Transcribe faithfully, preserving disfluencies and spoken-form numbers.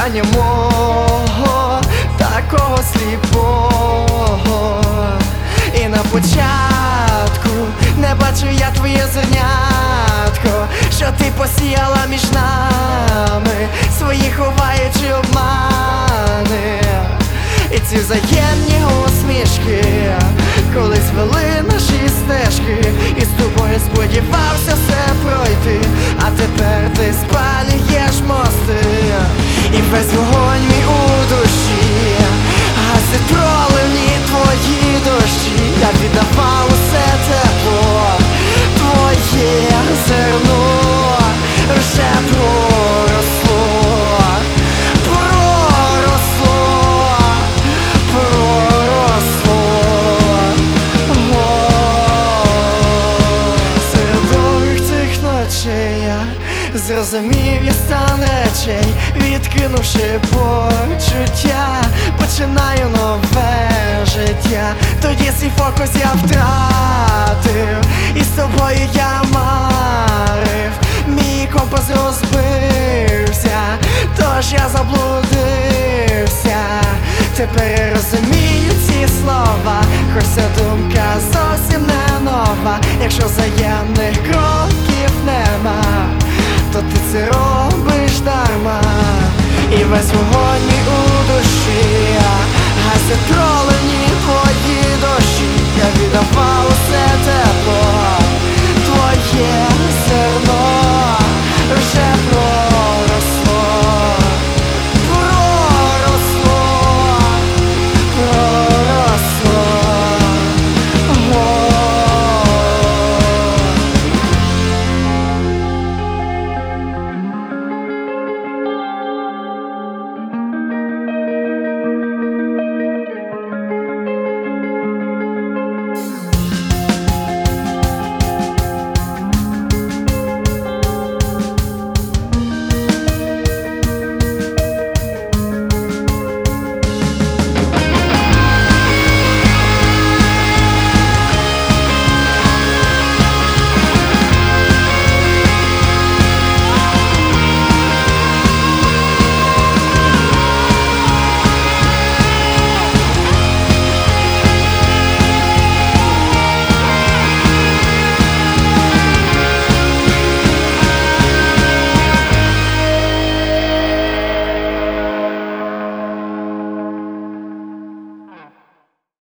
кохання мого, такого сліпого. І на початку не бачу я твоє зернятко, що ти посіяла між нами, свої ховаючи обмани. І ці взаємні усмішки колись вели наші стежки, і з тобою сподівався все пройти, а тепер ти спалюєш мости. І весь вогонь мій у душі гасить проливні твої дощі. Я віддавав усе тепло, твоє зерно вже проросло, проросло, проросло. Серед довгих цих ночей я зрозумів я стан речей, відкинувши почуття, починаю нове життя. Тоді свій фокус я втратив, і з тобою я марив. Мій компас розбився, тож я заблудився. Тепер я розумію ці слова, хоч ця думка зовсім не нова. Якщо взаємних кроків нема, то ти це робиш дарма. І весь вогонь мій у душі гасить проливні твої дощі. Я віддавав усе тепло,